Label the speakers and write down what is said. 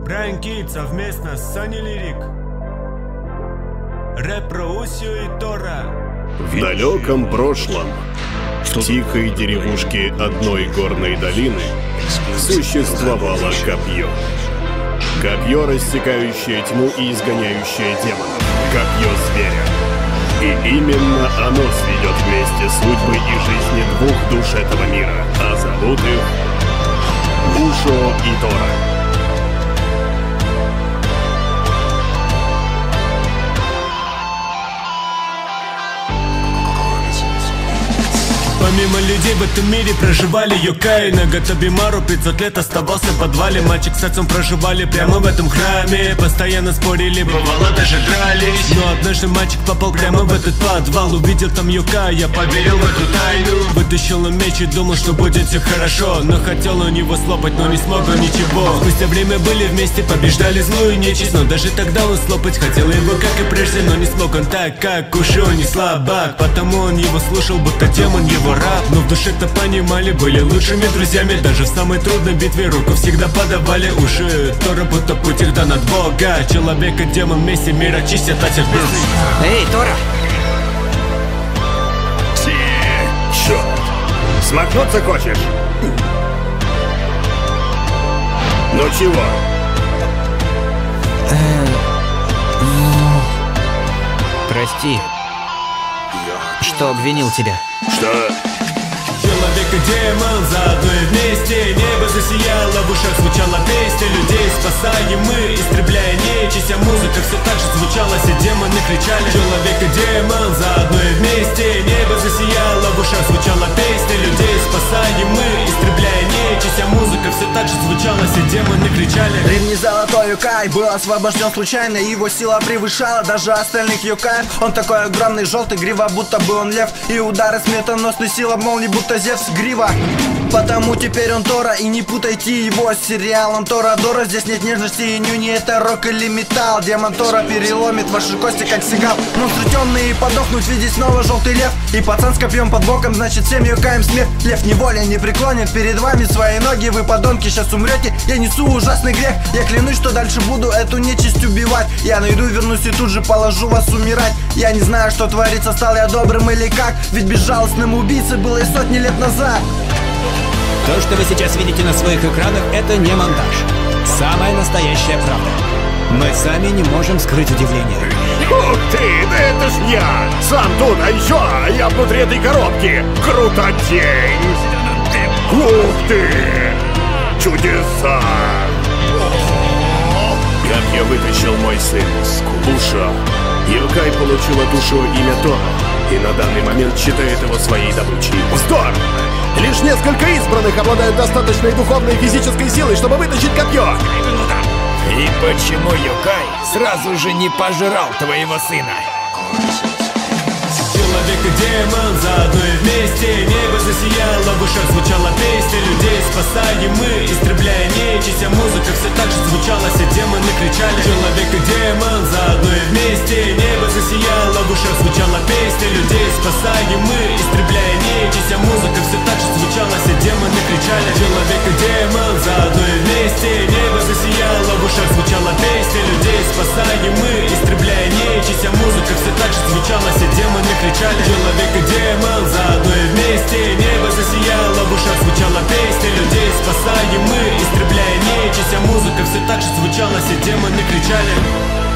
Speaker 1: Брайан Кит совместно с Sunny Lyric. Рэп про Усю и Тора.
Speaker 2: В далеком прошлом, в тихой деревушке одной горной долины, существовало копье. Копье, рассекающее тьму и изгоняющее демонов. Копье зверя. И именно оно сведет вместе судьбы и жизни двух душ этого мира. А зовут их Ушо и Тора.
Speaker 1: Помимо людей в этом мире проживали Йокаи. Нагатабимару 500 лет оставался в подвале. Мальчик с отцом проживали прямо в этом храме. Постоянно спорили, бывало даже дрались. Но однажды мальчик попал прямо в этот подвал. Увидел там Йокая, я поверил в эту тайну. Вытащил он меч и думал, что будет все хорошо. Но хотел он его слопать, но не смог он ничего. Спустя время были вместе, побеждали злую нечисть. Но даже тогда он слопать хотел его, как и прежде. Но не смог он так, как Ушо, не слабак. Потому он его слушал, будто демон его раб. Но в душе-то понимали, были лучшими друзьями. Даже в самой трудной битве руку всегда подавали. Уши Тора будто путь их дан от Бога. Человек и демон вместе мир очистят от всех бездны.
Speaker 3: Эй, Тора!
Speaker 2: Чёрт! Смахнуться хочешь? Ну чего?
Speaker 3: Прости, что обвинил тебя.
Speaker 2: Что?
Speaker 1: Человек и демон заодно и вместе. Небо засияло, в ушах звучала песня. Людей спасаем мы, истребляя нечисть. А музыка все так же звучала, все демоны кричали. Человек и демон заодно и вместе. Небо засияло, в ушах звучала песня. Людей спасаем мы, истребляя нечисть. А музыка все так же звучала, все демоны кричали.
Speaker 4: Древний золотой Йокай был освобожден случайно. Его сила превышала даже остальных Йокаев. Он такой огромный, желтый, грива, будто бы он лев. И удары смертоносной силы молнии, будто Зевс грива. Потому теперь он Тора, и не путайте его с сериалом Торадора. Здесь нет нежности и нюни, это рок или металл. Демон Тора переломит ваши кости, как сигал. Монстры темные подохнут, видеть снова желтый лев. И пацан с копьем под боком, значит всем Йокаем смерть. Лев неволя не преклонит перед вами свои ноги. Вы подонки, сейчас умрете, я несу ужасный грех. Я клянусь, что дальше буду эту нечисть убивать. Я найду, вернусь и тут же положу вас умирать. Я не знаю, что творится, стал я добрым или как. Ведь безжалостным убийцей было и сотни лет назад.
Speaker 3: То, что вы сейчас видите на своих экранах, это не монтаж. Самая настоящая правда. Мы сами не можем скрыть удивление.
Speaker 2: Ух ты, да это ж я! Сам тут, а еще я внутри этой коробки! Крутотень! Ух ты! Чудеса! Как я вытащил мой сын, Ушо. Йокай получил от Ушо имя Тора, и на данный момент считает его своей добычей. Вздор! Лишь несколько избранных обладают достаточной духовной и физической силой, чтобы вытащить копье!
Speaker 5: И почему Йокай сразу же не пожрал твоего сына?
Speaker 1: Человек и демон заодно и вместе. Небо засияло, в ушах звучала песня. Людей спасаем мы, истребляя нечисть. А музыка все так же звучала, все демоны кричали. Человек и демон заодно и вместе. Небо засияло, в ушах звучала песня. Людей спасаем мы, истребляя нечисть. А музыка все так же звучала, все демоны кричали. Человек и демон заодно и вместе. Небо засияло, в ушах звучала песня. Людей спасаем мы, истребляя нечисть. А музыка все так же звучала, все демоны кричали. Человек и демон заодно и вместе. Небо засияло, в ушах звучала песня. Людей спасаем мы, истребляя нечисть. А музыка все так же звучала, все демоны кричали.